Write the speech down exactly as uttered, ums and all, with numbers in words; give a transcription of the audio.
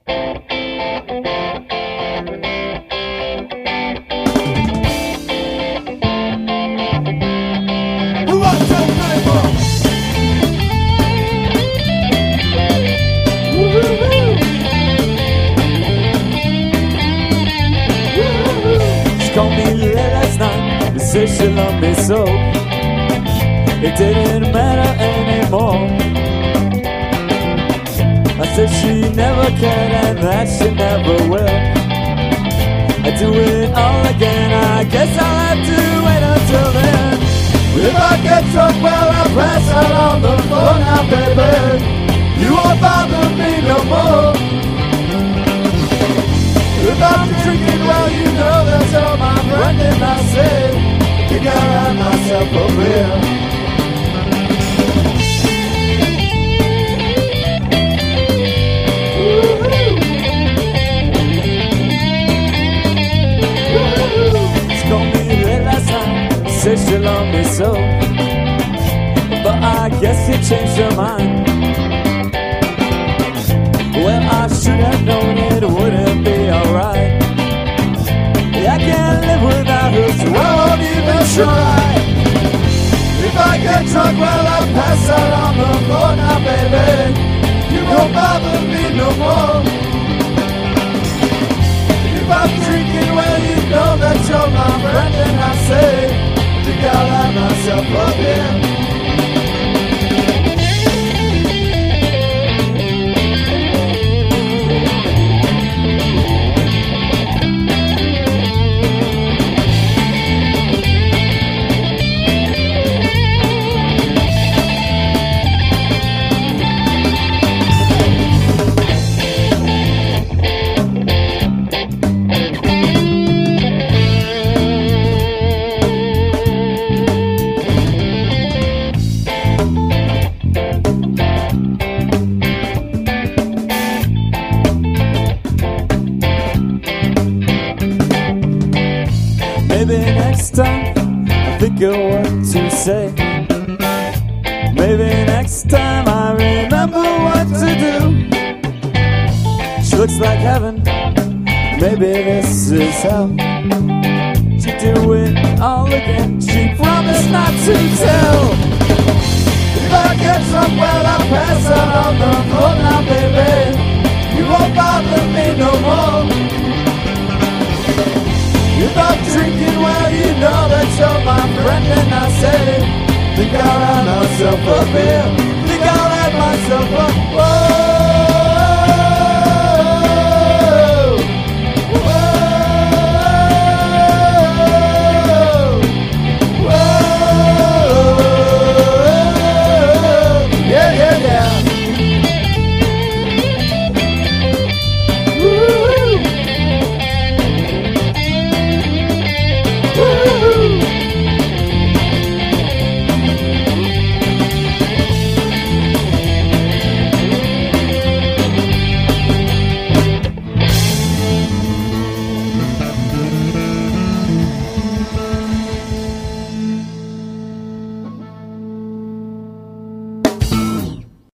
Called me late last night to say she loved me so. It didn't matter anymore. I said she never cared and that she never will. I do it all again, I guess I'll have to wait until then. If I get drunk, well, I'll pass out on the floor now, baby. You won't bother me no more. If I'm drinking, well, you know that you're my friend, and I say, I think I'll have myself a beer. She called me late last night, said she loved me so, but I guess you changed your mind. Well, I should have known it wouldn't be alright. I can't live without her, so I won't even try. If I get drunk, well, I'll pass out on the floor now, baby. You won't bother me no more. If I'm drinking, well, you know that you're my friend, and I say, I think I'll have myself a beer. Maybe next time I think of what to say. Maybe next time I remember what to do. She looks like heaven, maybe this is hell. She do it all again, she promised not to tell. If I get some, well, I'll pass out on the floor now, baby. You won't bother me no more. If I'm drinking, well, you know that you're my friend, and I say, think I'll have myself a beer, think I'll have myself a